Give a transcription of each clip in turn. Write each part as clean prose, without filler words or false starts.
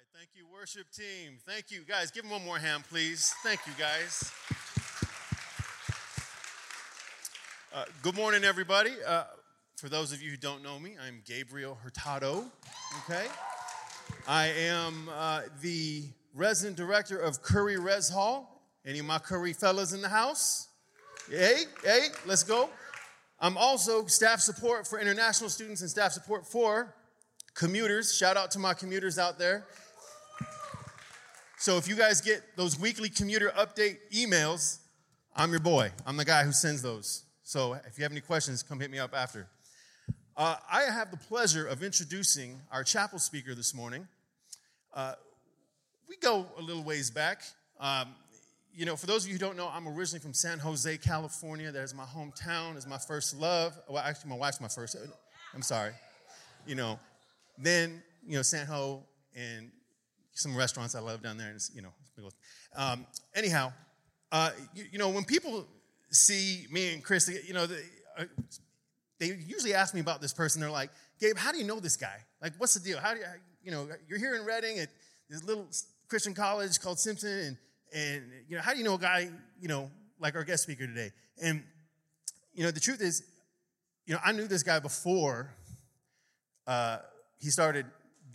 Thank you, worship team. Thank you, guys. Give them one more hand, please. Thank you, guys. Good morning, everybody. For those of you who don't know me, I'm Gabriel Hurtado, okay? I am the resident director of Curry Res Hall. Any of my Curry fellas in the house? Hey, let's go. I'm also staff support for international students and staff support for commuters. Shout out to my commuters out there. So if you guys get those weekly commuter update emails, I'm your boy. I'm the guy who sends those. So if you have any questions, come hit me up after. I have the pleasure of introducing our chapel speaker this morning. We go a little ways back. For those of you who don't know, I'm originally from San Jose, California. That is my hometown. It's my first love. Well, actually, my wife's my first. I'm sorry. Then, San Jose and some restaurants I love down there. And anyhow, when people see me and Chris, they usually ask me about this person. They're like, Gabe, how do you know this guy? Like, what's the deal? How do you, you're here in Redding at this little Christian college called Simpson, and how do you know a guy, like our guest speaker today? And, the truth is, I knew this guy before he started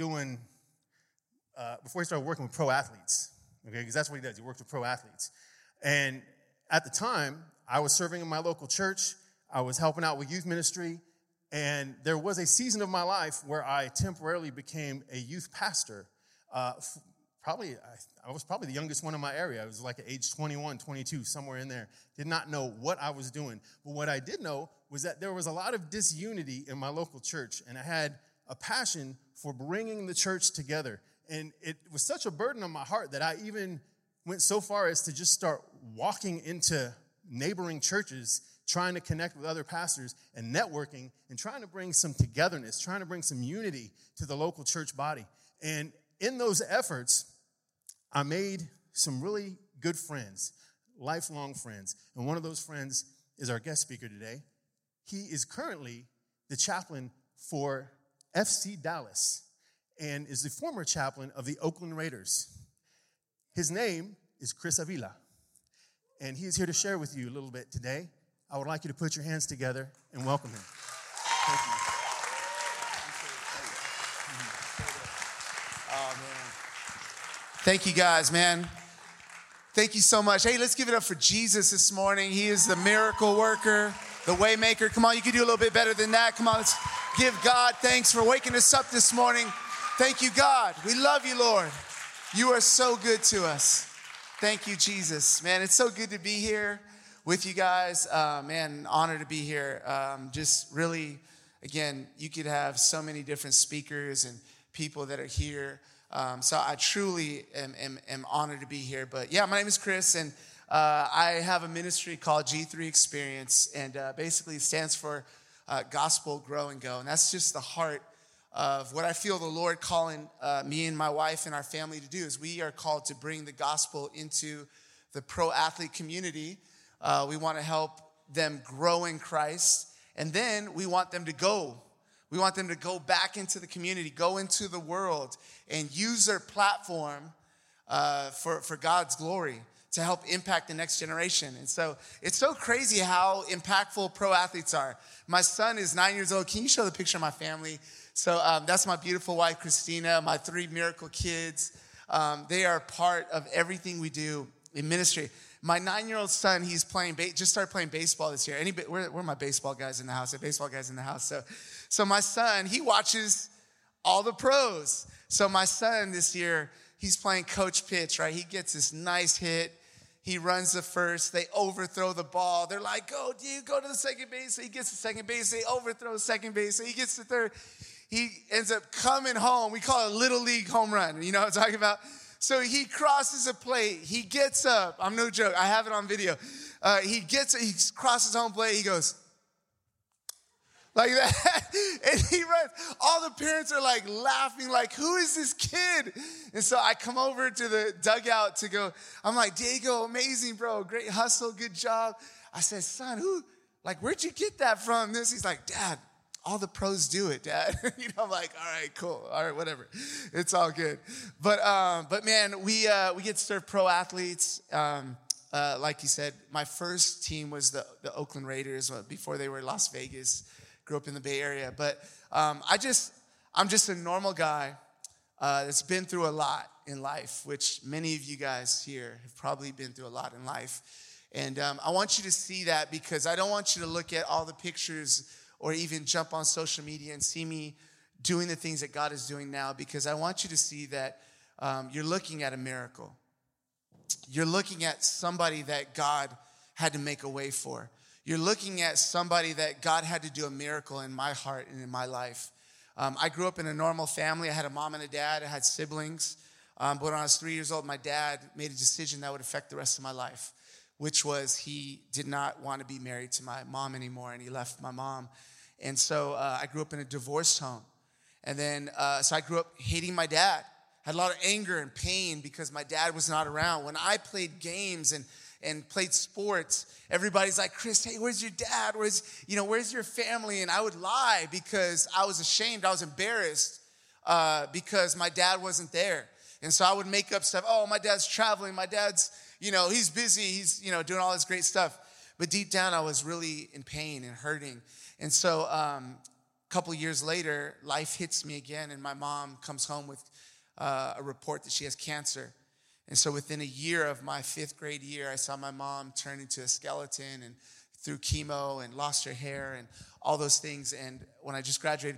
working with pro athletes, okay? Because that's what he does. He works with pro athletes. And at the time, I was serving in my local church. I was helping out with youth ministry. And there was a season of my life where I temporarily became a youth pastor. I was probably the youngest one in my area. I was like at age 21, 22, somewhere in there. Did not know what I was doing. But what I did know was that there was a lot of disunity in my local church. And I had a passion for bringing the church together. And it was such a burden on my heart that I even went so far as to just start walking into neighboring churches, trying to connect with other pastors and networking and trying to bring some togetherness, trying to bring some unity to the local church body. And in those efforts, I made some really good friends, lifelong friends. And one of those friends is our guest speaker today. He is currently the chaplain for FC Dallas and is the former chaplain of the Oakland Raiders. His name is Chris Avila, and he is here to share with you a little bit today. I would like you to put your hands together and welcome him. Thank you. Oh, man. Thank you, guys, man. Thank you so much. Hey, let's give it up for Jesus this morning. He is the miracle worker, the way maker. Come on, you can do a little bit better than that. Come on, let's give God thanks for waking us up this morning. Thank you, God. We love you, Lord. You are so good to us. Thank you, Jesus. Man, it's so good to be here with you guys. Man, honor to be here. Just really, again, you could have so many different speakers and people that are here. So I truly am honored to be here. But yeah, my name is Chris, and I have a ministry called G3 Experience, and basically it stands for Gospel Grow and Go. And that's just the heart of what I feel the Lord calling me and my wife and our family to do is we are called to bring the gospel into the pro athlete community. We want to help them grow in Christ, and then we want them to go. We want them to go back into the community, go into the world, and use their platform for God's glory to help impact the next generation. And so it's so crazy how impactful pro athletes are. My son is 9 years old. Can you show the picture of my family? So that's my beautiful wife, Christina, my 3 miracle kids. They are part of everything we do in ministry. My 9-year-old son, he's just started playing baseball this year. Where are my baseball guys in the house? Baseball guys in the house. So my son, he watches all the pros. So my son this year, he's playing coach pitch, right? He gets this nice hit. He runs the first. They overthrow the ball. They're like, go, dude, go to the second base. So he gets to second base. They overthrow second base. So he gets to third. He ends up coming home. We call it a little league home run. You know what I'm talking about? So he crosses a plate. He gets up. I'm no joke. I have it on video. He crosses home plate. He goes like that. And he runs. All the parents are like laughing, like, who is this kid? And so I come over to the dugout to go. I'm like, Diego, amazing, bro. Great hustle. Good job. I said, son, where'd you get that from? He's like, Dad, all the pros do it, Dad. I'm like, all right, cool. All right, whatever. It's all good. But man, we get to serve pro athletes. Like you said, my first team was the Oakland Raiders before they were Las Vegas. Grew up in the Bay Area. But I'm just a normal guy that's been through a lot in life, which many of you guys here have probably been through a lot in life. And I want you to see that, because I don't want you to look at all the pictures or even jump on social media and see me doing the things that God is doing now, because I want you to see that you're looking at a miracle. You're looking at somebody that God had to make a way for. You're looking at somebody that God had to do a miracle in my heart and in my life. I grew up in a normal family. I had a mom and a dad. I had siblings. But when I was 3 years old, my dad made a decision that would affect the rest of my life, which was he did not want to be married to my mom anymore, and he left my mom. And so I grew up in a divorced home. And then, so I grew up hating my dad. Had a lot of anger and pain because my dad was not around. When I played games and played sports, everybody's like, Chris, hey, where's your dad? Where's your family? And I would lie because I was ashamed. I was embarrassed because my dad wasn't there. And so I would make up stuff. Oh, my dad's traveling. My dad's, he's busy. He's, doing all this great stuff. But deep down, I was really in pain and hurting. And so a couple years later, life hits me again, and my mom comes home with a report that she has cancer. And so within a year of my 5th grade year, I saw my mom turn into a skeleton and through chemo and lost her hair and all those things. And when I just graduated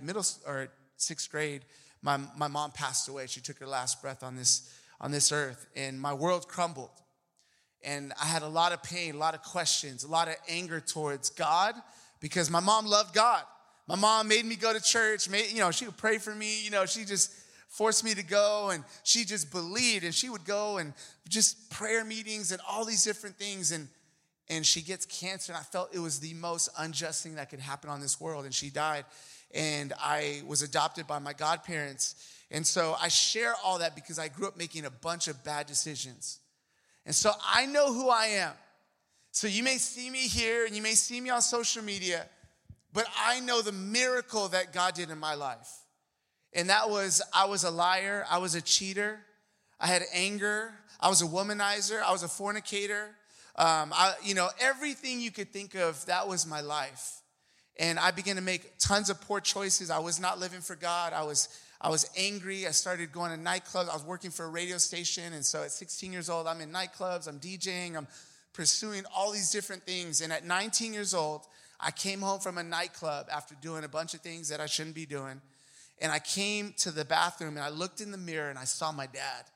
6th grade, my mom passed away. She took her last breath on this earth, and my world crumbled. And I had a lot of pain, a lot of questions, a lot of anger towards God, because my mom loved God. My mom made me go to church. She would pray for me. She just forced me to go, and she just believed, and she would go and just prayer meetings and all these different things. And she gets cancer, and I felt it was the most unjust thing that could happen on this world, and she died. And I was adopted by my godparents. And so I share all that because I grew up making a bunch of bad decisions. And so I know who I am. So you may see me here and you may see me on social media, but I know the miracle that God did in my life. And that was, I was a liar. I was a cheater. I had anger. I was a womanizer. I was a fornicator. Everything you could think of, that was my life. And I began to make tons of poor choices. I was not living for God. I was angry. I started going to nightclubs. I was working for a radio station. And so at 16 years old, I'm in nightclubs. I'm DJing. I'm pursuing all these different things. And at 19 years old, I came home from a nightclub after doing a bunch of things that I shouldn't be doing. And I came to the bathroom and I looked in the mirror and I saw my dad.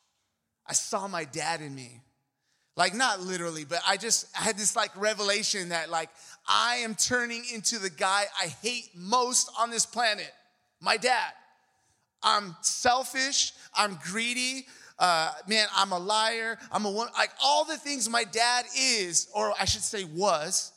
I saw my dad in me. Like, not literally, but I had this revelation that I am turning into the guy I hate most on this planet, my dad. I'm selfish, I'm greedy, I'm a liar, I'm a woman. All the things my dad is, or I should say was,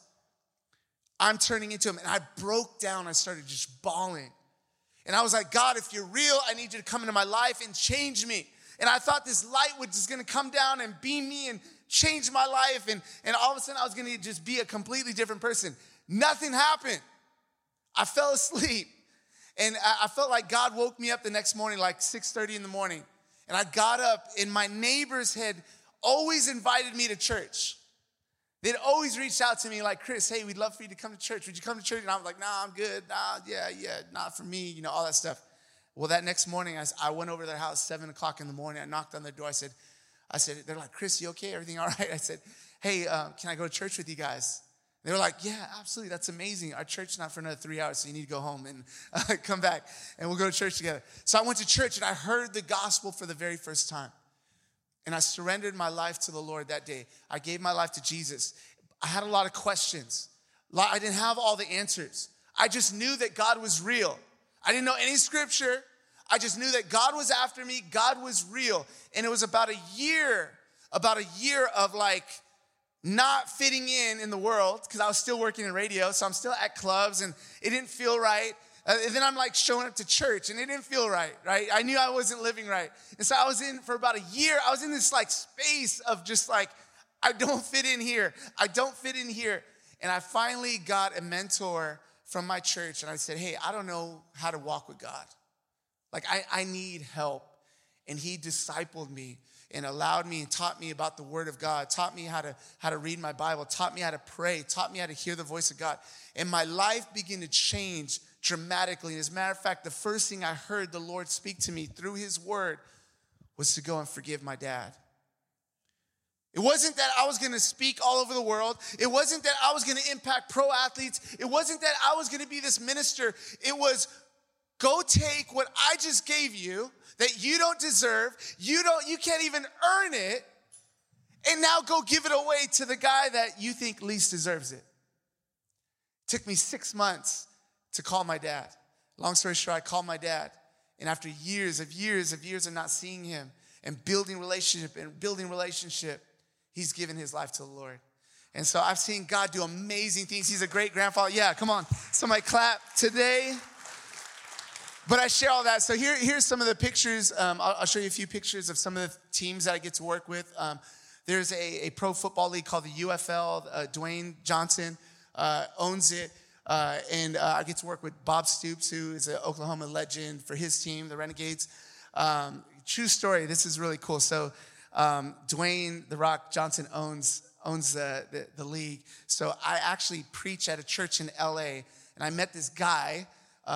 I'm turning into him. And I broke down, I started just bawling. And I was like, God, if you're real, I need you to come into my life and change me. And I thought this light was just gonna come down and beam me and change my life. And all of a sudden I was gonna just be a completely different person. Nothing happened. I fell asleep. And I felt like God woke me up the next morning, 6:30 in the morning. And I got up, and my neighbors had always invited me to church. They'd always reached out to me Chris, hey, we'd love for you to come to church. Would you come to church? And I was like, nah, I'm good. Nah, yeah, not for me, all that stuff. Well, that next morning, I went over to their house, 7 o'clock in the morning. I knocked on their door. I said, they're like, Chris, you okay? Everything all right? I said, hey, can I go to church with you guys? They were like, yeah, absolutely. That's amazing. Our church is not for another 3 hours, so you need to go home and come back, and we'll go to church together. So I went to church, and I heard the gospel for the very first time. And I surrendered my life to the Lord that day. I gave my life to Jesus. I had a lot of questions. I didn't have all the answers. I just knew that God was real. I didn't know any scripture. I just knew that God was after me. God was real. And it was about a year of not fitting in the world, because I was still working in radio, so I'm still at clubs, and it didn't feel right. And then I'm showing up to church, and it didn't feel right? I knew I wasn't living right. And so I was in, for about a year, I was in this space of just I don't fit in here. I don't fit in here. And I finally got a mentor from my church, and I said, hey, I don't know how to walk with God. Like, I need help. And he discipled me and allowed me and taught me about the word of God, taught me how to read my Bible, taught me how to pray, taught me how to hear the voice of God. And my life began to change dramatically. And as a matter of fact, the first thing I heard the Lord speak to me through his word was to go and forgive my dad. It wasn't that I was going to speak all over the world. It wasn't that I was going to impact pro athletes. It wasn't that I was going to be this minister. It was, go take what I just gave you that you don't deserve, you can't even earn it, and now go give it away to the guy that you think least deserves it. It took me 6 months to call my dad. Long story short, I called my dad, and after years of not seeing him and building relationship, he's given his life to the Lord. And so I've seen God do amazing things. He's a great grandfather. Yeah, come on. Somebody clap today. But I share all that. So here's some of the pictures. I'll show you a few pictures of some of the teams that I get to work with. There's a pro football league called the UFL. Dwayne Johnson owns it. And I get to work with Bob Stoops, who is an Oklahoma legend for his team, the Renegades. True story. This is really cool. So Dwayne "The Rock" Johnson owns the league. So I actually preach at a church in LA, and I met this guy.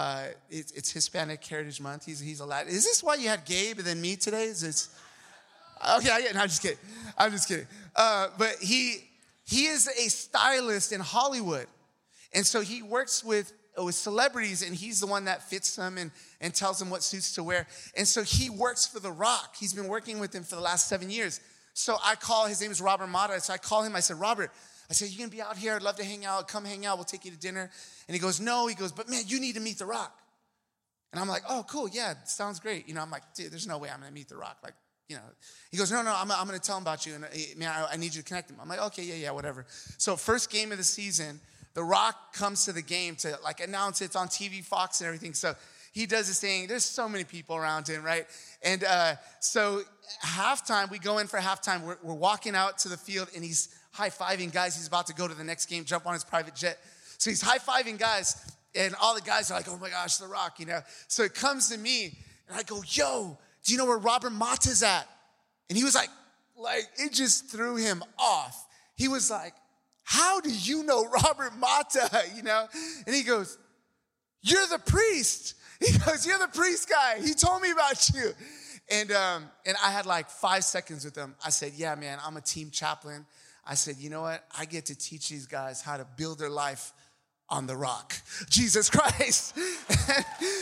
It's Hispanic Heritage Month. He's a Latin. Is this why you had Gabe and then me today? Is this okay? No, I'm just kidding. But he is a stylist in Hollywood, and so he works with celebrities, and he's the one that fits them and tells them what suits to wear. And so he works for The Rock. He's been working with him for the last 7 years. So I call. His name is Robert Mata. So I call him. I said, Robert, you gonna be out here? I'd love to hang out. Come hang out. We'll take you to dinner. And he goes, no. He goes, but man, you need to meet The Rock. And I'm like, oh, cool. Yeah, sounds great. I'm like, dude, there's no way I'm gonna meet The Rock. Like, He goes, no, I'm gonna tell him about you. And man, I need you to connect him. I'm like, okay, yeah, whatever. So first game of the season, The Rock comes to the game to like announce it's on TV, Fox and everything. So he does this thing. There's so many people around him, right? And so halftime, we go in for halftime. We're walking out to the field, and he's high-fiving guys. He's about to go to the next game, jump on his private jet. So he's high-fiving guys, and all the guys are like, oh my gosh, The Rock, So it comes to me, and I go, yo, do you know where Robert Mata's at? And he was like it just threw him off. He was like, how do you know Robert Mata, And he goes, you're the priest. He goes, you're the priest guy. He told me about you. And I had like 5 seconds with him. I said, yeah, man, I'm a team chaplain. I said, you know what? I get to teach these guys how to build their life on the rock, Jesus Christ. And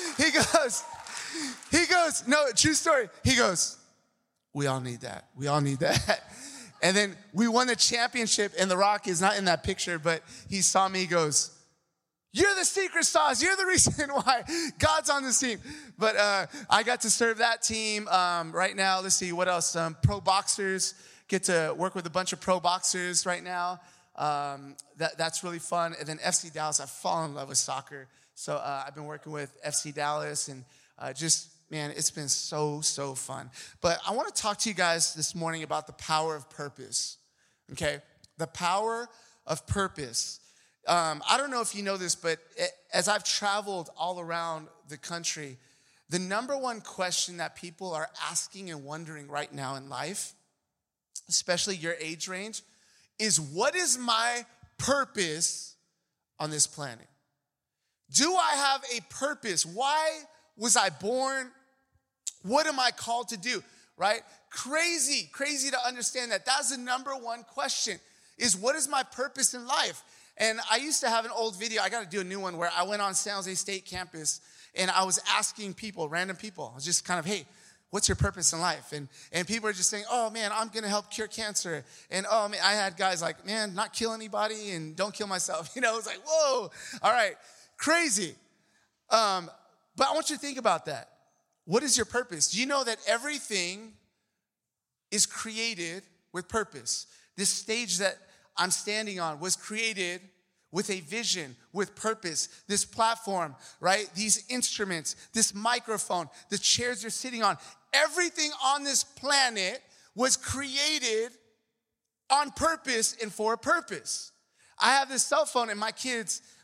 he goes, no, true story. He goes, we all need that. We all need that. And then we won the championship, and The Rock is not in that picture, but he saw me, he goes, you're the secret sauce. You're the reason why God's on this team. But I got to serve that team right now. Let's see, what else? Pro boxers. Get to work with a bunch of pro boxers right now. That's really fun. And then FC Dallas, I've fallen in love with soccer. So I've been working with FC Dallas, and man, it's been so fun. But I want to talk to you guys this morning about the power of purpose, okay? The power of purpose. I don't know if you know this, but as I've traveled all around the country, the number one question that people are asking and wondering right now in life, especially your age range, is what is my purpose on this planet? Do I have a purpose? Why was I born? What am I called to do, right? Crazy to understand that. That's the number one question, is what is my purpose in life? And I used to have an old video. I got to do a new one where I went on San Jose State campus, and I was asking people, random people, I was just kind of, hey, what's your purpose in life? And people are just saying, oh, man, I'm going to help cure cancer. And, oh, man, I had guys like, man, not kill anybody and don't kill myself. It was like, whoa, all right, crazy. But I want you to think about that. What is your purpose? Do you know that everything is created with purpose? This stage that I'm standing on was created with a vision, with purpose. This platform, right? These instruments, this microphone, the chairs you're sitting on, everything on this planet was created on purpose and for a purpose. I have this cell phone, and my kids,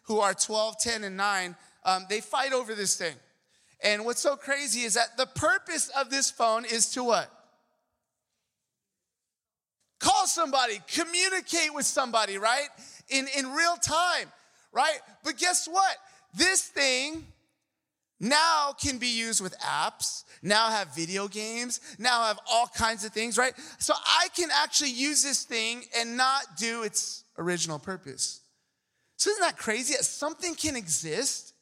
who are 12, 10, and 9, they fight over this thing. And what's so crazy is that the purpose of this phone is to what? Call somebody, communicate with somebody, right? In real time, right? But guess what? This thing now can be used with apps, now have video games, now have all kinds of things, right? So I can actually use this thing and not do its original purpose. So isn't that crazy that something can exist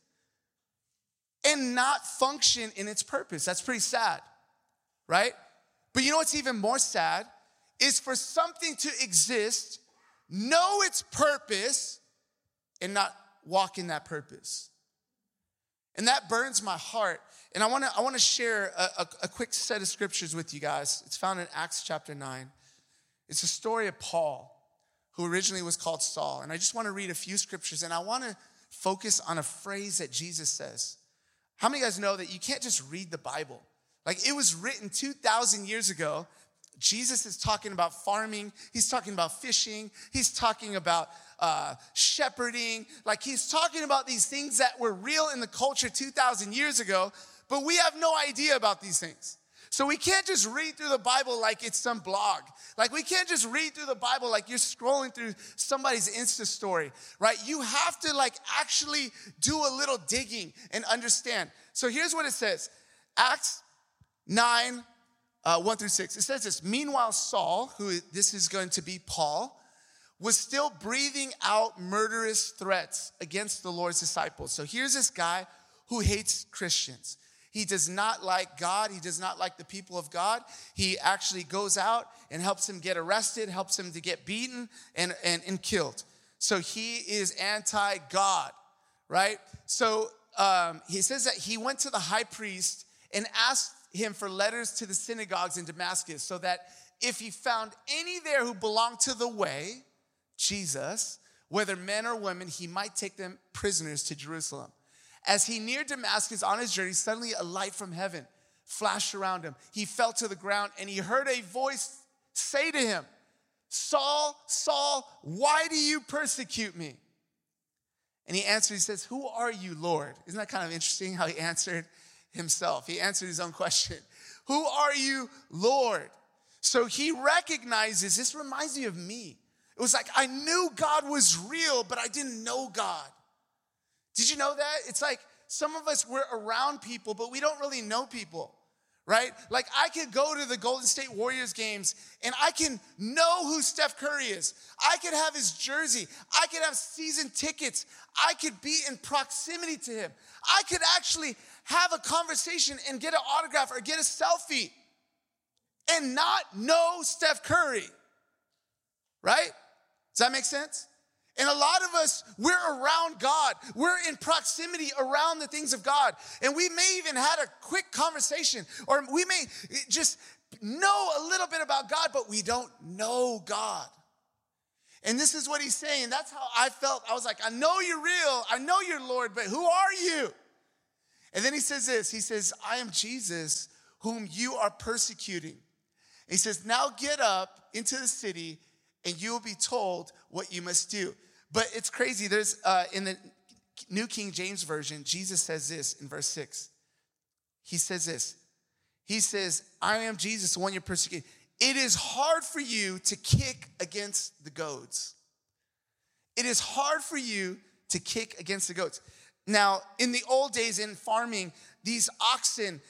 and not function in its purpose? That's pretty sad, right? But you know what's even more sad is for something to exist, know its purpose, and not walk in that purpose. And that burns my heart. And I want to share a quick set of scriptures with you guys. It's found in Acts chapter 9. It's a story of Paul, who originally was called Saul. And I just want to read a few scriptures, and I want to focus on a phrase that Jesus says. How many of you guys know that you can't just read the Bible? Like, it was written 2,000 years ago. Jesus is talking about farming. He's talking about fishing. He's talking about shepherding. Like, he's talking about these things that were real in the culture 2,000 years ago, but we have no idea about these things. So we can't just read through the Bible like it's some blog. Like, we can't just read through the Bible like you're scrolling through somebody's Insta story, right? You have to actually do a little digging and understand. So here's what it says. Acts 9, 1 through 6. It says this: meanwhile, Saul, who this is going to be Paul, was still breathing out murderous threats against the Lord's disciples. So here's this guy who hates Christians. He does not like God. He does not like the people of God. He actually goes out and helps him get arrested, helps him to get beaten and killed. So he is anti-God, right? So he says that he went to the high priest and asked him for letters to the synagogues in Damascus, so that if he found any there who belonged to the way, Jesus, whether men or women, he might take them prisoners to Jerusalem. As he neared Damascus on his journey, suddenly a light from heaven flashed around him. He fell to the ground, and he heard a voice say to him, "Saul, Saul, why do you persecute me?" And he answered, he says, "Who are you, Lord?" Isn't that kind of interesting how he answered himself? He answered his own question. "Who are you, Lord?" So he recognizes, this reminds me of me. It was like, I knew God was real, but I didn't know God. Did you know that? It's like some of us, we're around people, but we don't really know people, right? Like, I could go to the Golden State Warriors games and I can know who Steph Curry is. I could have his jersey. I could have season tickets. I could be in proximity to him. I could actually have a conversation and get an autograph or get a selfie and not know Steph Curry, right? Does that make sense? And a lot of us, we're around God. We're in proximity around the things of God. And we may even had a quick conversation, or we may just know a little bit about God, but we don't know God. And this is what he's saying. That's how I felt. I was like, I know you're real. I know you're Lord, but who are you? And then he says this. He says, I am Jesus, whom you are persecuting. He says, now get up into the city, and you will be told what you must do. But it's crazy. There's in the New King James Version, Jesus says this in verse 6. He says this. He says, I am Jesus, the one you're persecuting. It is hard for you to kick against the goads. It is hard for you to kick against the goats. Now, in the old days in farming, these oxen,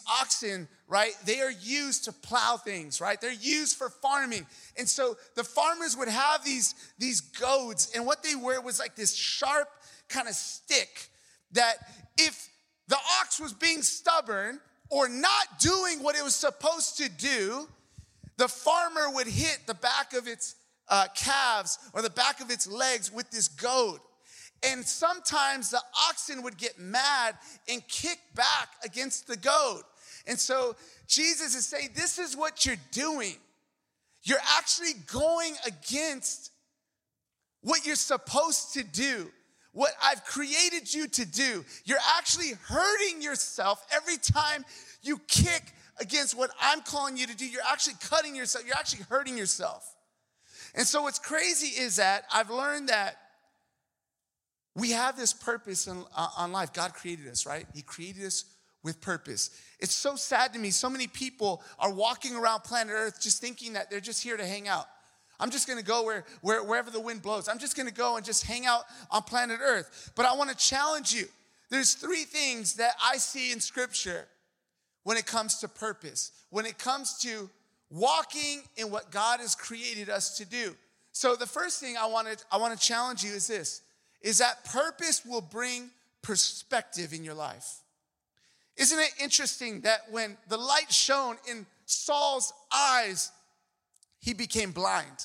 right, they are used to plow things, right? They're used for farming. And so the farmers would have these goads, and what they were was like this sharp kind of stick that if the ox was being stubborn or not doing what it was supposed to do, the farmer would hit the back of its calves or the back of its legs with this goad. And sometimes the oxen would get mad and kick back against the goad. And so Jesus is saying, this is what you're doing. You're actually going against what you're supposed to do, what I've created you to do. You're actually hurting yourself every time you kick against what I'm calling you to do. You're actually cutting yourself. You're actually hurting yourself. And so what's crazy is that I've learned that We have this purpose on life. God created us, right? He created us with purpose. It's so sad to me. So many people are walking around planet Earth just thinking that they're just here to hang out. I'm just going to go wherever the wind blows. I'm just going to go and just hang out on planet Earth. But I want to challenge you. There's 3 things that I see in Scripture when it comes to purpose, when it comes to walking in what God has created us to do. So the first thing I want to challenge you is this, is that purpose will bring perspective in your life. Isn't it interesting that when the light shone in Saul's eyes, he became blind?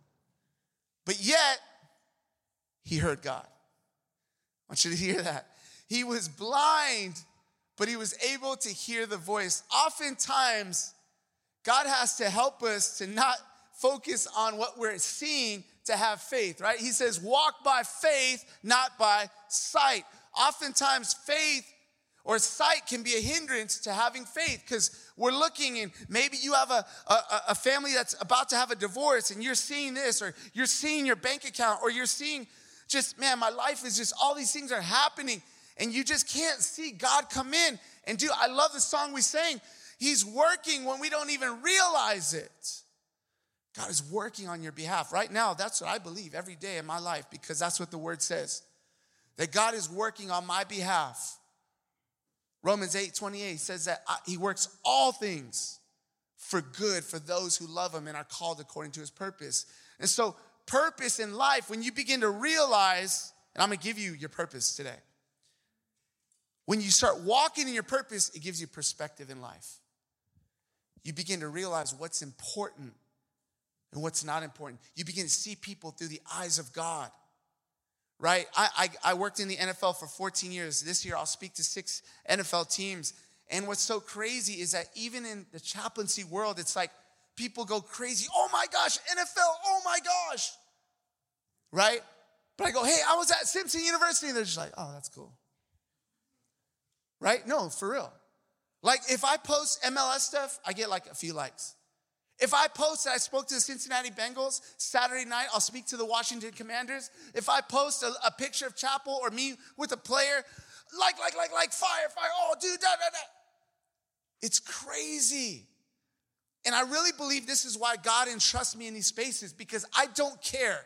But yet, he heard God. I want you to hear that. He was blind, but he was able to hear the voice. Oftentimes, God has to help us to not focus on what we're seeing to have faith, right? He says, walk by faith, not by sight. Oftentimes, faith or sight can be a hindrance to having faith because we're looking and maybe you have a family that's about to have a divorce and you're seeing this, or you're seeing your bank account, or you're seeing just, man, my life is just, all these things are happening and you just can't see God come in and do. I love the song we sang. He's working when we don't even realize it. God is working on your behalf. Right now, that's what I believe every day in my life, because that's what the word says, that God is working on my behalf. Romans 8:28 says that he works all things for good for those who love him and are called according to his purpose. And so purpose in life, when you begin to realize, and I'm going to give you your purpose today. When you start walking in your purpose, it gives you perspective in life. You begin to realize what's important and what's not important. You begin to see people through the eyes of God, right? I worked in the NFL for 14 years. This year I'll speak to 6 NFL teams. And what's so crazy is that even in the chaplaincy world, it's like people go crazy. Oh my gosh, NFL, oh my gosh, right? But I go, hey, I was at Simpson University. And they're just like, oh, that's cool. Right? No, for real. Like if I post MLS stuff, I get like a few likes. If I post that I spoke to the Cincinnati Bengals Saturday night, I'll speak to the Washington Commanders. If I post a picture of Chapel or me with a player, like, fire, oh, dude, da. It's crazy. And I really believe this is why God entrusts me in these spaces, because I don't care.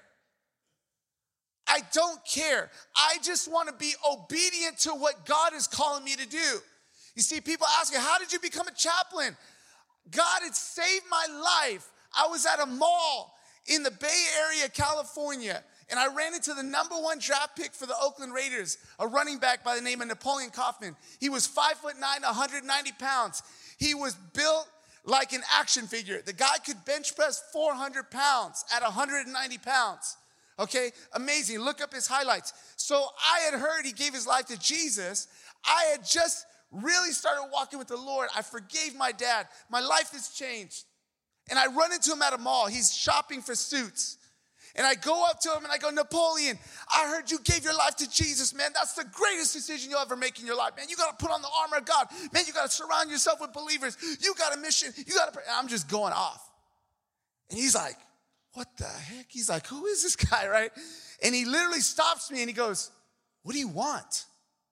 I don't care. I just want to be obedient to what God is calling me to do. You see, people ask me, how did you become a chaplain? God had saved my life. I was at a mall in the Bay Area, California, and I ran into the #1 draft pick for the Oakland Raiders, a running back by the name of Napoleon Kaufman. He was 5'9", 190 pounds. He was built like an action figure. The guy could bench press 400 pounds at 190 pounds. Okay, amazing. Look up his highlights. So I had heard he gave his life to Jesus. I had just really started walking with the Lord. I forgave my dad. My life has changed. And I run into him at a mall. He's shopping for suits. And I go up to him and I go, Napoleon, I heard you gave your life to Jesus, man. That's the greatest decision you'll ever make in your life, man. You got to put on the armor of God. Man, you got to surround yourself with believers. You got a mission. You got to pray. I'm just going off. And he's like, what the heck? He's like, who is this guy, right? And he literally stops me and he goes, what do you want?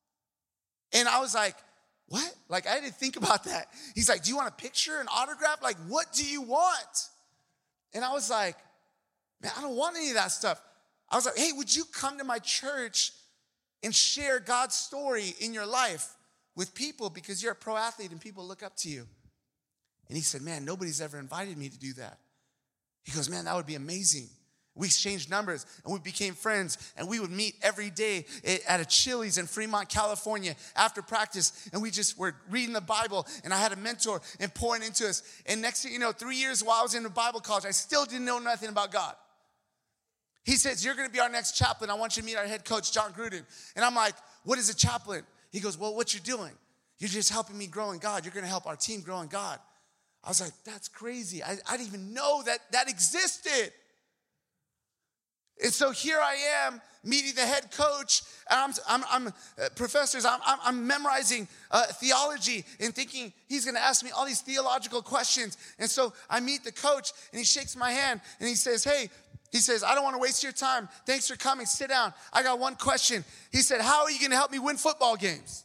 And I was like, what? Like, I didn't think about that. He's like, do you want a picture, an autograph? Like, what do you want? And I was like, man, I don't want any of that stuff. I was like, hey, would you come to my church and share God's story in your life with people, because you're a pro athlete and people look up to you? And he said, man, nobody's ever invited me to do that. He goes, man, that would be amazing. We exchanged numbers and we became friends, and we would meet every day at a Chili's in Fremont, California after practice, and we just were reading the Bible, and I had a mentor and pouring into us. And next thing you know, 3 years while I was in the Bible college, I still didn't know nothing about God. He says, you're going to be our next chaplain. I want you to meet our head coach, John Gruden. And I'm like, what is a chaplain? He goes, well, what you're doing, you're just helping me grow in God. You're going to help our team grow in God. I was like, that's crazy. I didn't even know that existed. And so here I am meeting the head coach, and I'm professors. I'm memorizing theology and thinking he's going to ask me all these theological questions. And so I meet the coach, and he shakes my hand, and he says, hey, He says, I don't want to waste your time. Thanks for coming. Sit down. I got one question. He said, how are you going to help me win football games?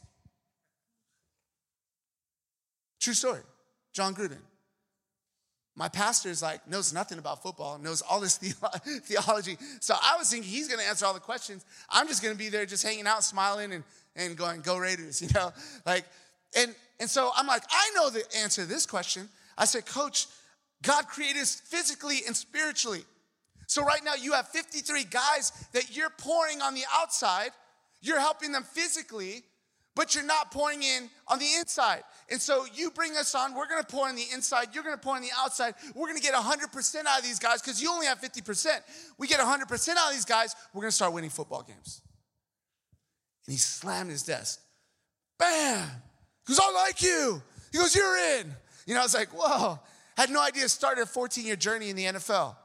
True story. John Gruden. My pastor is like, knows nothing about football, knows all this theology. So I was thinking he's going to answer all the questions. I'm just going to be there just hanging out, smiling, and going, go Raiders, you know? Like, and so I'm like, I know the answer to this question. I said, Coach, God created us physically and spiritually. So right now you have 53 guys that you're pouring on the outside. You're helping them physically, but you're not pouring in on the inside. And so you bring us on, we're gonna pour on the inside, you're gonna pour on the outside. We're gonna get 100% out of these guys because you only have 50%. We get 100% out of these guys, we're gonna start winning football games. And he slammed his desk. Bam! He goes, I like you. He goes, you're in. You know, I was like, whoa. Had no idea, started a 14-year journey in the NFL.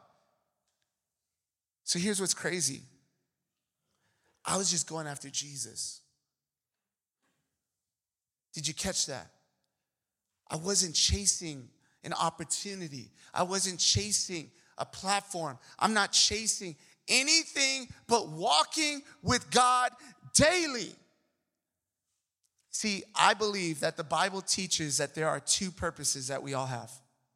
So here's what's crazy. I was just going after Jesus. Did you catch that? I wasn't chasing an opportunity. I wasn't chasing a platform. I'm not chasing anything but walking with God daily. See, I believe that the Bible teaches that there are two purposes that we all have.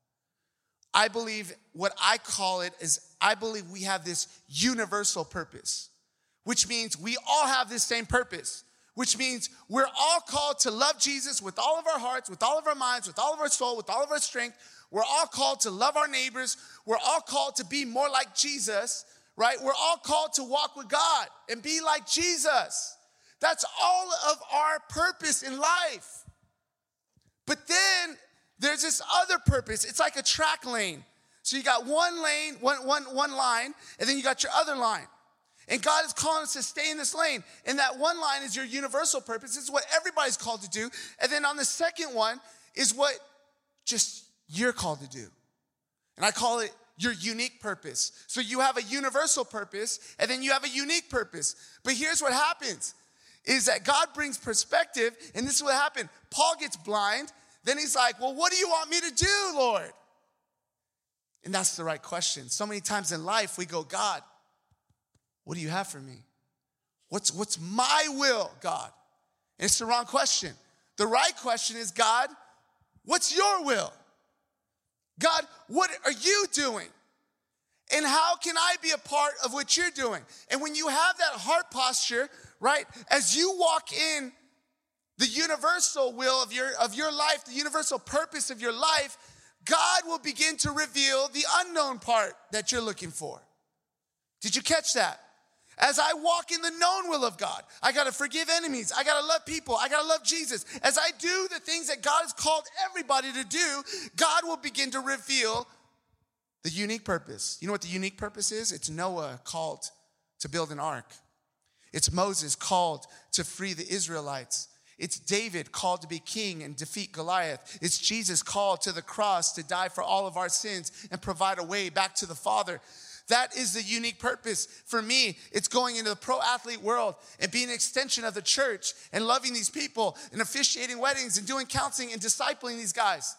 I believe what I call it is I believe we have this universal purpose, which means we all have this same purpose, which means we're all called to love Jesus with all of our hearts, with all of our minds, with all of our soul, with all of our strength. We're all called to love our neighbors. We're all called to be more like Jesus, right? We're all called to walk with God and be like Jesus. That's all of our purpose in life. But then there's this other purpose. It's like a track lane. So you got one lane, one line, and then you got your other line. And God is calling us to stay in this lane. And that one line is your universal purpose. It's what everybody's called to do. And then on the second one is what just you're called to do. And I call it your unique purpose. So you have a universal purpose, and then you have a unique purpose. But here's what happens, is that God brings perspective, and this is what happened. Paul gets blind. Then he's like, well, what do you want me to do, Lord? And that's the right question. So many times in life we go, God, what do you have for me? What's my will, God? And it's the wrong question. The right question is, God, what's your will? God, what are you doing? And how can I be a part of what you're doing? And when you have that heart posture, right, as you walk in the universal will of your life, the universal purpose of your life, God will begin to reveal the unknown part that you're looking for. Did you catch that? As I walk in the known will of God, I got to forgive enemies. I got to love people. I got to love Jesus. As I do the things that God has called everybody to do, God will begin to reveal the unique purpose. You know what the unique purpose is? It's Noah called to build an ark. It's Moses called to free the Israelites. It's David called to be king and defeat Goliath. It's Jesus called to the cross to die for all of our sins and provide a way back to the Father. That is the unique purpose. For me, it's going into the pro athlete world and being an extension of the church and loving these people and officiating weddings and doing counseling and discipling these guys.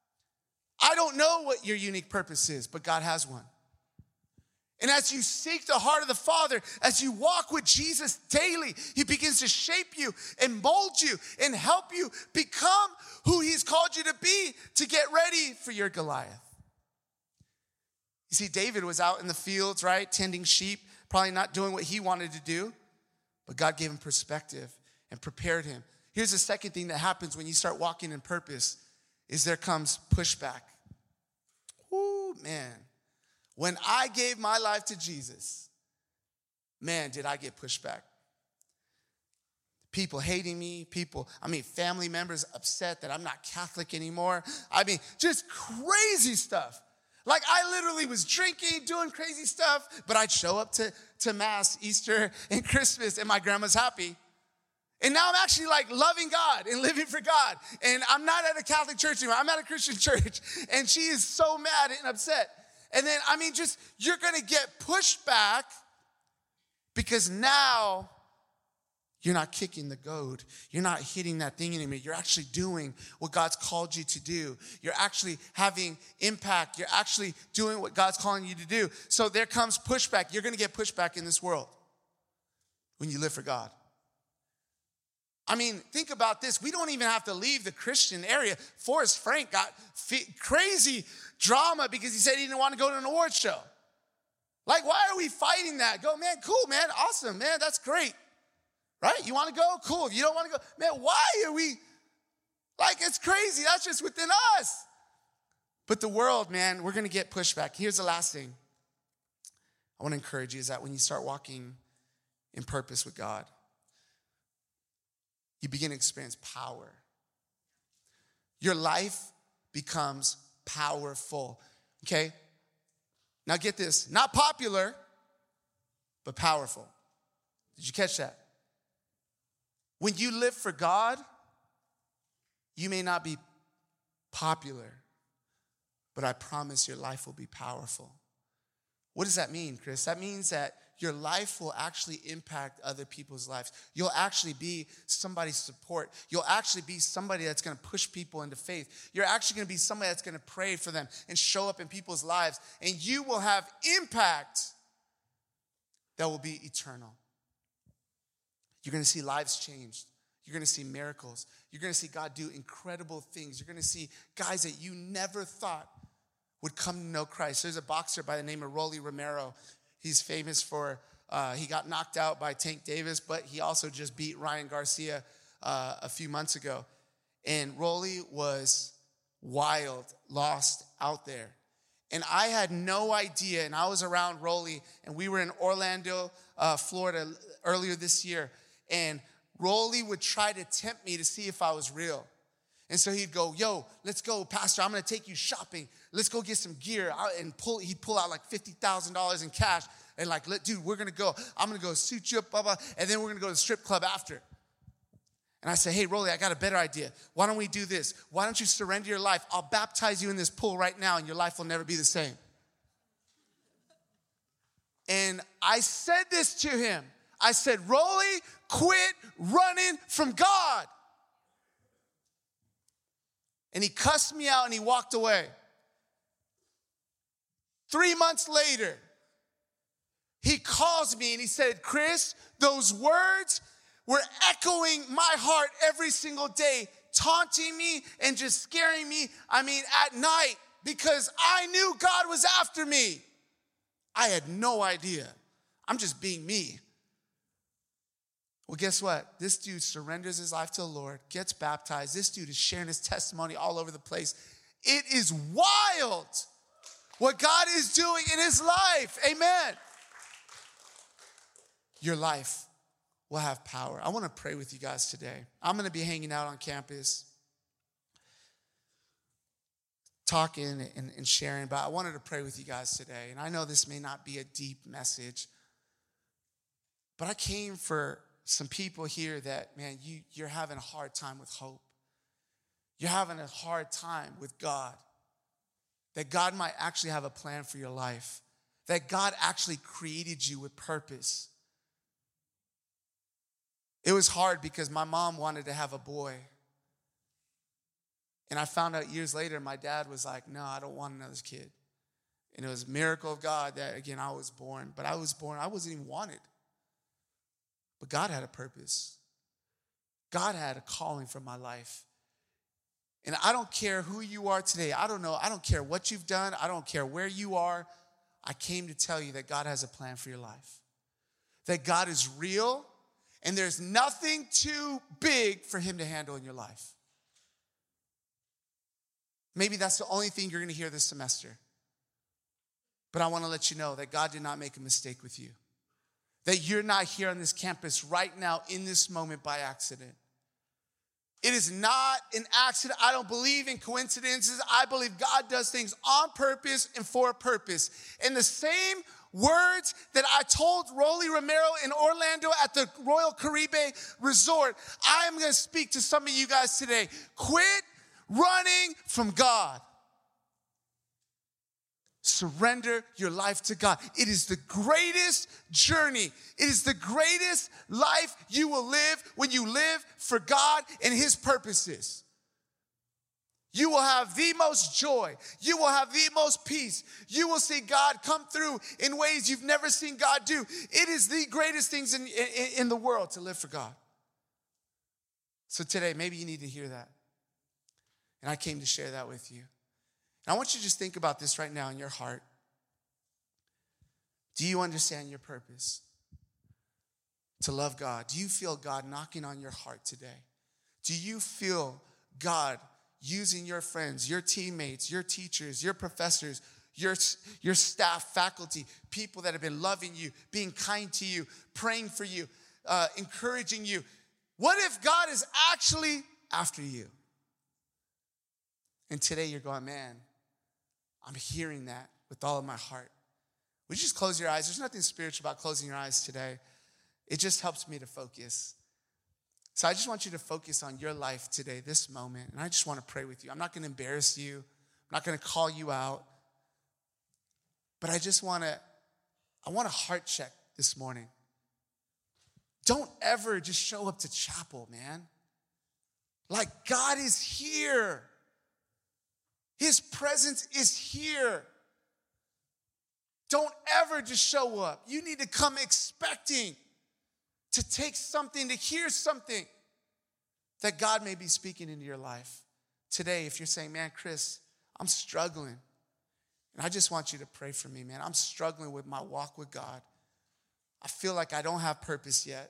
I don't know what your unique purpose is, but God has one. And as you seek the heart of the Father, as you walk with Jesus daily, he begins to shape you and mold you and help you become who he's called you to be to get ready for your Goliath. You see, David was out in the fields, right, tending sheep, probably not doing what he wanted to do, but God gave him perspective and prepared him. Here's the second thing that happens when you start walking in purpose is there comes pushback. Ooh, man. When I gave my life to Jesus, man, did I get pushback. People hating me, family members upset that I'm not Catholic anymore. Just crazy stuff. Like I literally was drinking, doing crazy stuff, but I'd show up to Mass, Easter, and Christmas, and my grandma's happy. And now I'm actually like loving God and living for God. And I'm not at a Catholic church anymore. I'm at a Christian church. And she is so mad and upset. And then, you're going to get pushed back because now You're not kicking the goad. You're not hitting that thing anymore. You're actually doing what God's called you to do. You're actually having impact. You're actually doing what God's calling you to do. So there comes pushback. You're going to get pushback in this world when you live for God. I mean, think about this. We don't even have to leave the Christian area. Forrest Frank got crazy drama because he said he didn't want to go to an awards show. Like, why are we fighting that? Go, man, cool, man, awesome, man, that's great. Right? You want to go? Cool. If you don't want to go, man, why are we? Like, it's crazy. That's just within us. But the world, man, we're going to get pushback. Here's the last thing I want to encourage you is that when you start walking in purpose with God, you begin to experience power. Your life becomes powerful. Okay? Now get this. Not popular, but powerful. Did you catch that? When you live for God, you may not be popular, but I promise your life will be powerful. What does that mean, Chris? That means that your life will actually impact other people's lives. You'll actually be somebody's support. You'll actually be somebody that's going to push people into faith. You're actually going to be somebody that's going to pray for them and show up in people's lives. And you will have impact that will be eternal. You're going to see lives changed. You're going to see miracles. You're going to see God do incredible things. You're going to see guys that you never thought would come to know Christ. There's a boxer by the name of Rolly Romero. He's famous for, he got knocked out by Tank Davis, but he also just beat Ryan Garcia a few months ago. And Rolly was wild, lost out there. And I had no idea, and I was around Rolly, and we were in Orlando, Florida earlier this year. And Rolly would try to tempt me to see if I was real. And so he'd go, yo, let's go, Pastor, I'm going to take you shopping. Let's go get some gear. And he'd pull out like $50,000 in cash. And like, dude, we're going to go. I'm going to go suit you up, blah, blah. And then we're going to go to the strip club after. And I said, hey, Rolly, I got a better idea. Why don't we do this? Why don't you surrender your life? I'll baptize you in this pool right now, and your life will never be the same. And I said this to him. I said, Rolly, quit running from God. And he cussed me out and he walked away. 3 months later, he calls me and he said, Chris, those words were echoing my heart every single day, taunting me and just scaring me, at night, because I knew God was after me. I had no idea. I'm just being me. Well, guess what? This dude surrenders his life to the Lord, gets baptized. This dude is sharing his testimony all over the place. It is wild what God is doing in his life. Amen. Your life will have power. I want to pray with you guys today. I'm going to be hanging out on campus, talking and sharing, but I wanted to pray with you guys today. And I know this may not be a deep message, but I came for some people here that, man, you're having a hard time with hope. You're having a hard time with God. That God might actually have a plan for your life. That God actually created you with purpose. It was hard because my mom wanted to have a boy. And I found out years later, my dad was like, no, I don't want another kid. And it was a miracle of God that, again, I was born. But I wasn't even wanted. But God had a purpose. God had a calling for my life. And I don't care who you are today. I don't know. I don't care what you've done. I don't care where you are. I came to tell you that God has a plan for your life. That God is real, and there's nothing too big for him to handle in your life. Maybe that's the only thing you're going to hear this semester. But I want to let you know that God did not make a mistake with you. That you're not here on this campus right now in this moment by accident. It is not an accident. I don't believe in coincidences. I believe God does things on purpose and for a purpose. And the same words that I told Rolly Romero in Orlando at the Royal Caribe Resort, I am going to speak to some of you guys today. Quit running from God. surrender your life to God. It is the greatest journey. It is the greatest life you will live when you live for God and his purposes. You will have the most joy. You will have the most peace. You will see God come through in ways you've never seen God do. It is the greatest things in the world to live for God. So today, maybe you need to hear that. And I came to share that with you. And I want you to just think about this right now in your heart. Do you understand your purpose? To love God. Do you feel God knocking on your heart today? Do you feel God using your friends, your teammates, your teachers, your professors, your staff, faculty, people that have been loving you, being kind to you, praying for you, encouraging you? What if God is actually after you? And today you're going, man, I'm hearing that with all of my heart. Would you just close your eyes? There's nothing spiritual about closing your eyes today. It just helps me to focus. So I just want you to focus on your life today, this moment. And I just want to pray with you. I'm not going to embarrass you. I'm not going to call you out. But I want a heart check this morning. Don't ever just show up to chapel, man. Like, God is here. His presence is here. Don't ever just show up. You need to come expecting to take something, to hear something that God may be speaking into your life. Today, if you're saying, man, Chris, I'm struggling. And I just want you to pray for me, man. I'm struggling with my walk with God. I feel like I don't have purpose yet.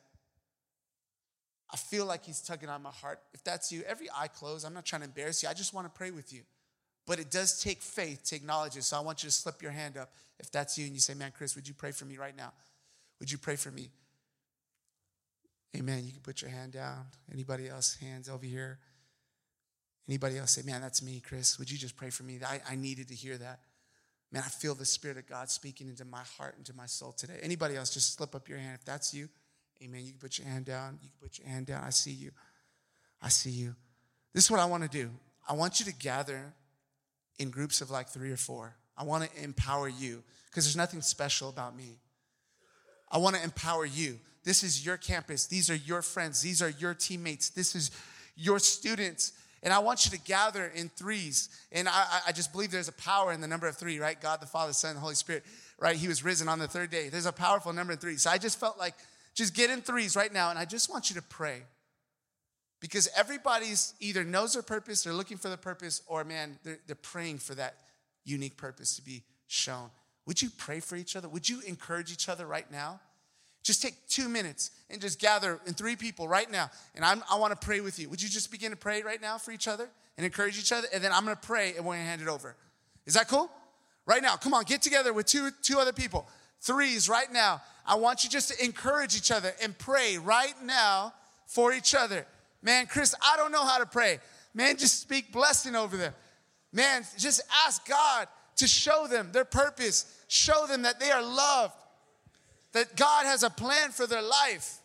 I feel like he's tugging on my heart. If that's you, every eye closed. I'm not trying to embarrass you. I just want to pray with you. But it does take faith to acknowledge it. So I want you to slip your hand up if that's you and you say, man, Chris, would you pray for me right now? Would you pray for me? Amen. You can put your hand down. Anybody else? Hands over here. Anybody else say, man, that's me, Chris. Would you just pray for me? I needed to hear that. Man, I feel the Spirit of God speaking into my heart, into my soul today. Anybody else, just slip up your hand. If that's you, amen. You can put your hand down. You can put your hand down. I see you. I see you. This is what I want to do. I want you to gather in groups of like 3 or 4. I want to empower you because there's nothing special about me. I want to empower you. This is your campus. These are your friends. These are your teammates. This is your students. And I want you to gather in 3s. And I just believe there's a power in the number of 3, right? God, the Father, the Son, and the Holy Spirit, right? He was risen on the 3rd day. There's a powerful number in 3. So I just felt like just get in 3s right now. And I just want you to pray. Because everybody's either knows their purpose, they're looking for the purpose, or man, they're praying for that unique purpose to be shown. Would you pray for each other? Would you encourage each other right now? Just take 2 minutes and just gather in 3 people right now. And I want to pray with you. Would you just begin to pray right now for each other and encourage each other? And then I'm going to pray and we're going to hand it over. Is that cool? Right now, come on, get together with two other people. 3s right now. I want you just to encourage each other and pray right now for each other. Man, Chris, I don't know how to pray. Man, just speak blessing over them. Man, just ask God to show them their purpose. Show them that they are loved. That God has a plan for their life.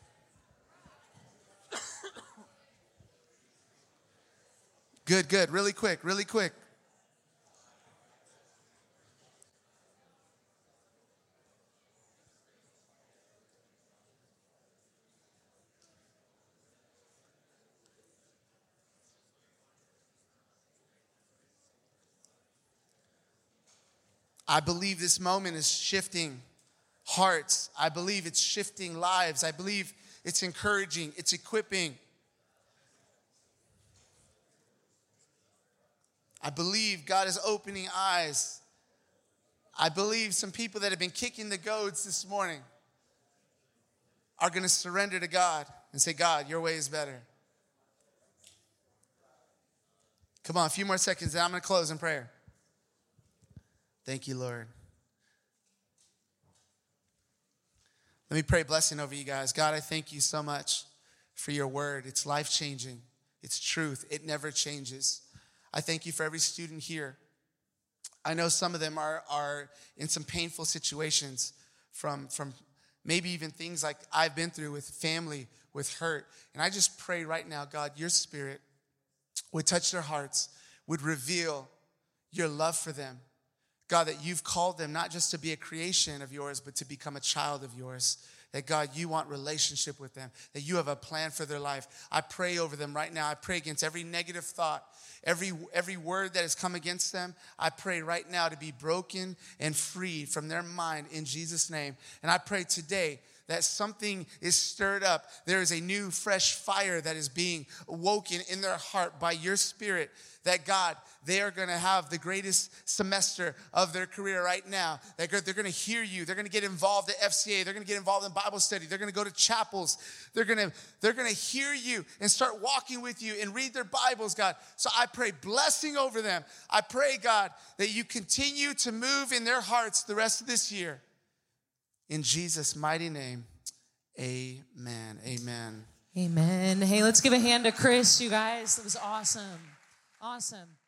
Good. Really quick. I believe this moment is shifting hearts. I believe it's shifting lives. I believe it's encouraging. It's equipping. I believe God is opening eyes. I believe some people that have been kicking the goads this morning are going to surrender to God and say, God, your way is better. Come on, a few more seconds, and I'm going to close in prayer. Thank you, Lord. Let me pray a blessing over you guys. God, I thank you so much for your word. It's life-changing. It's truth. It never changes. I thank you for every student here. I know some of them are in some painful situations from maybe even things like I've been through with family, with hurt. And I just pray right now, God, your Spirit would touch their hearts, would reveal your love for them. God, that you've called them not just to be a creation of yours, but to become a child of yours. That God, you want relationship with them, that you have a plan for their life. I pray over them right now. I pray against every negative thought, every word that has come against them. I pray right now to be broken and freed from their mind in Jesus' name. And I pray today that something is stirred up. There is a new, fresh fire that is being awoken in their heart by your Spirit. That God, they are going to have the greatest semester of their career right now. That they're going to hear you. They're going to get involved at FCA. They're going to get involved in Bible study. They're going to go to chapels. They're going to hear you and start walking with you and read their Bibles, God. So I pray blessing over them. I pray, God, that you continue to move in their hearts the rest of this year. In Jesus' mighty name, amen. Amen. Amen. Hey, let's give a hand to Chris, you guys. That was awesome. Awesome.